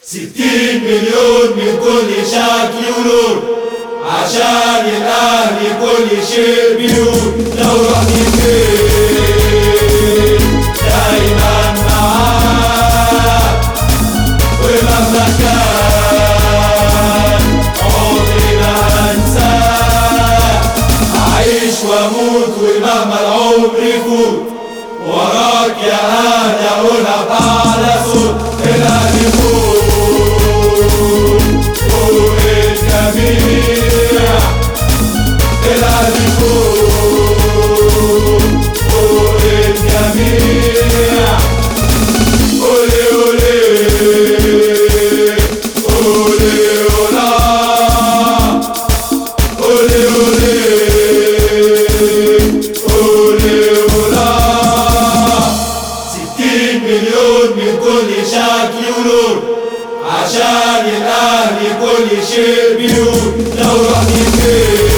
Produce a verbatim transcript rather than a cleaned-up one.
ستين مليون من كل شكل ولون، عشان الأهلي كل شيء بيقول. لو رحت فين دايما معاك، ومهما كان عمري ما هنساك. أعيش وأموت ومهما العمر يفوت، وراك يا أهلي أقولها بأعلى صوت. الأهلي فوق فوق الجميع، الأهلي فوق فوق الجميع. أولي أولي أولي أولا، أولي أولي أولي أولا. ستين مليون من كل شكل ولون، عشان الأهلي كل شيء بيقول. لو رحت فين